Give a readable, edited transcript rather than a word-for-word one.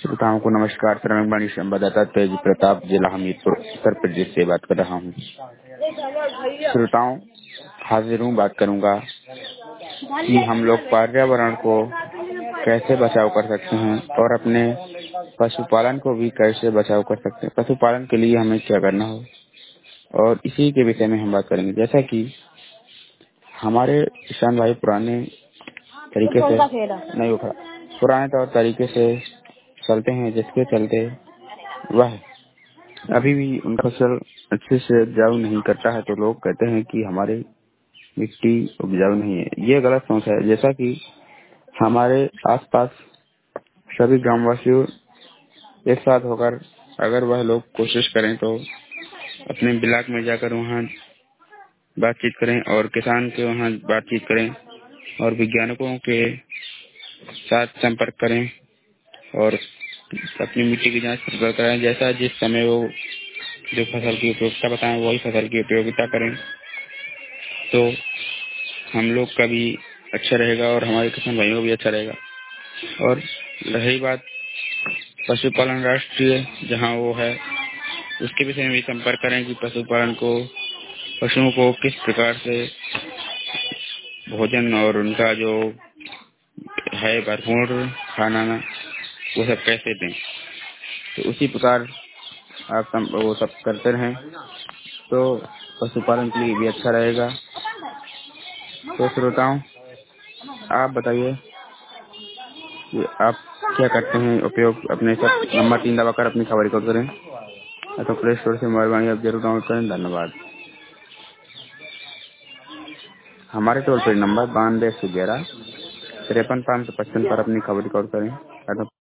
श्रोताओं को नमस्कार। श्रवणवाणी संवाददाता तेज प्रताप, जिला हमीरपुर, उत्तर प्रदेश से बात कर रहा हूँ। श्रोताओं, हाजिर हूँ, बात करूँगा कि हम लोग पर्यावरण को कैसे बचाव कर सकते हैं और अपने पशुपालन को भी कैसे बचाव कर सकते हैं। पशुपालन के लिए हमें क्या करना हो, और इसी के विषय में हम बात करेंगे। जैसा कि हमारे किसान भाई पुराने तरीके से नहीं उठा पुराने तौर तरीके से चलते हैं, जिसके चलते वह अभी भी उनका फसल अच्छे से उपजाऊ नहीं करता है, तो लोग कहते हैं कि हमारी मिट्टी उपजाऊ नहीं है। ये गलत सोच है। जैसा कि हमारे आसपास सभी ग्रामवासियों एक साथ होकर अगर वह लोग कोशिश करें तो अपने ब्लॉक में जाकर वहाँ बातचीत करें और किसान के वहाँ बातचीत करें और वैज्ञानिकों के साथ संपर्क करें और अपनी मिट्टी की जांच कराएं। जैसा जिस समय वो जो फसल की उपयोगिता बताएं वही फसल की उपयोगिता करें, तो हम लोग का भी अच्छा रहेगा और हमारे किसान भाइयों को भी अच्छा रहेगा। और रही बात पशुपालन राष्ट्रीय जहाँ वो है, उसके विषय में भी संपर्क करें कि पशुपालन को पशुओं को किस प्रकार से भोजन और उनका जो है भरपूर खाना वो सब कैसे दें। तो उसी प्रकार आप वो सब करते रहें तो पशुपालन के लिए भी अच्छा रहेगा। तो श्रोताओं, आप बताइए कि आप क्या करते हैं उपयोग अपने सब। नंबर 3 दबाकर अपनी खबर रिकॉर्ड करें, तो प्ले स्टोर से मेहरबानी आप जरूर डाउनलोड करें। धन्यवाद। हमारे टोल फ्री नंबर 9211 53 555 पर अपनी खबर रिकॉर्ड करें।